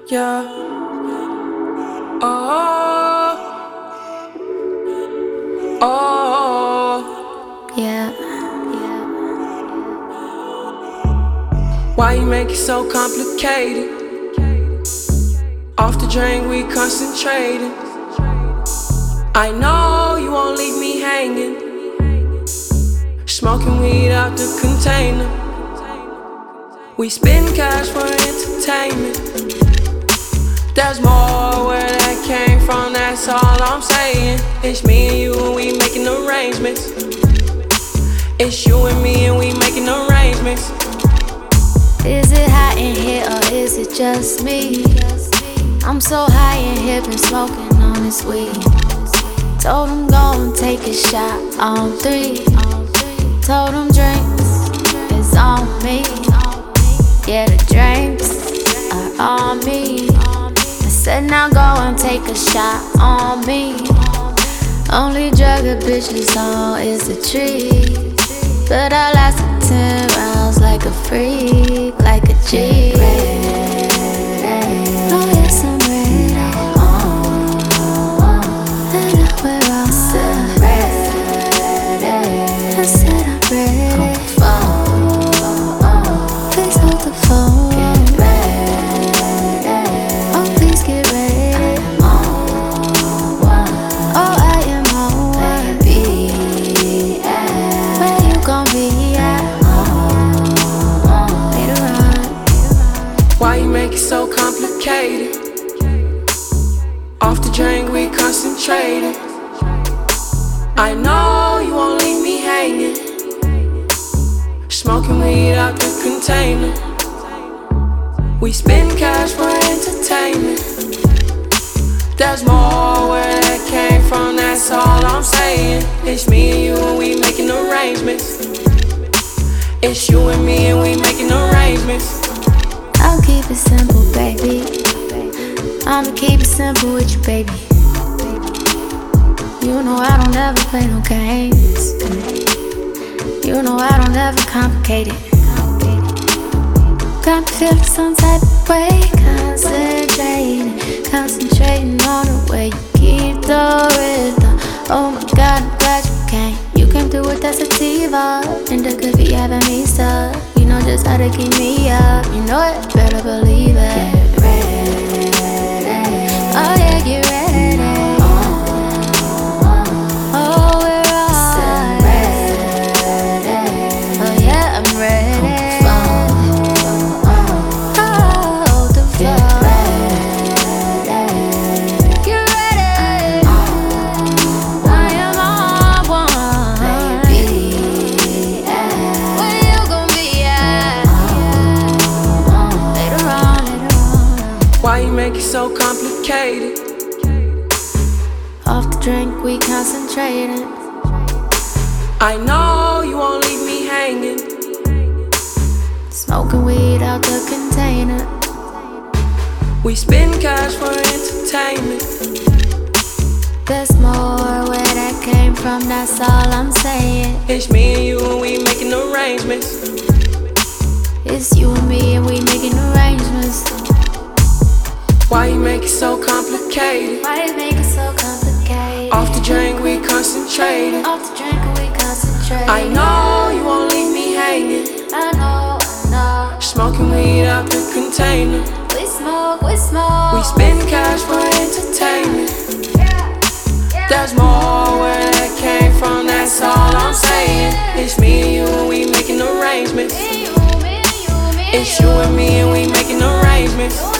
Yeah. Oh. Oh. Yeah. Why you make it so complicated? Off the drain, we concentrating. I know you won't leave me hanging. Smoking weed out the container. We spend cash for entertainment. There's more where that came from, that's all I'm saying. It's me and you and we making arrangements. It's you and me and we making arrangements. Is it hot in here or is it just me? I'm so high in here, been smoking on this weed. Told him go and take a shot on 3. Told him drinks is on me. Yeah, the drinks are on me. I said now go and take a shot on me. Only drug a bitch is on is a tree. But I lasted 10 rounds like a freak, like a G. Oh yes, I'm ready. And I wear all I said I'm ready. Please hold the phone. Oh, please get ready. Oh, I am on one. Where you gon' be at? Later on. Why you make it so complicated? Off the drain, we concentrating. I know you won't leave me hanging. Smoking weed out the container. We spend cash for entertainment. There's more where that came from, that's all I'm saying. It's me and you and we making arrangements. It's you and me and we making arrangements. I'll keep it simple, baby. I'ma keep it simple with you, baby. You know I don't ever play no games. You know I don't ever complicate it. Got me feeling some type of way. Concentrating on the way you keep the rhythm. Oh my God, I'm glad you came. You came through with that sativa, and it could be having me stuck. You know just how to keep me up. You know it, better believe it. Get ready. Oh yeah, get ready. Oh, we're all ready. Oh yeah, I'm ready. Oh, the floor. Get ready. I am on one. Where you gon' be at? Later on. Why you make it so complicated? Off the drink, we concentrating. I know you won't leave me hanging. Smoking weed out the container. We spend cash for entertainment. There's more where that came from, that's all I'm saying. It's me and you and we making arrangements. It's you and me and we making arrangements. Why you make it so complicated? Why you make it so complicated? Off the drink, we concentrating. Off the drink and we concentrate. I know you won't leave me hanging. I know. Smoking weed out the container. We smoke, we smoke. We spend cash for entertainment. There's more where that came from, that's all I'm saying. It's me and you and we making arrangements. It's you and me and we making arrangements.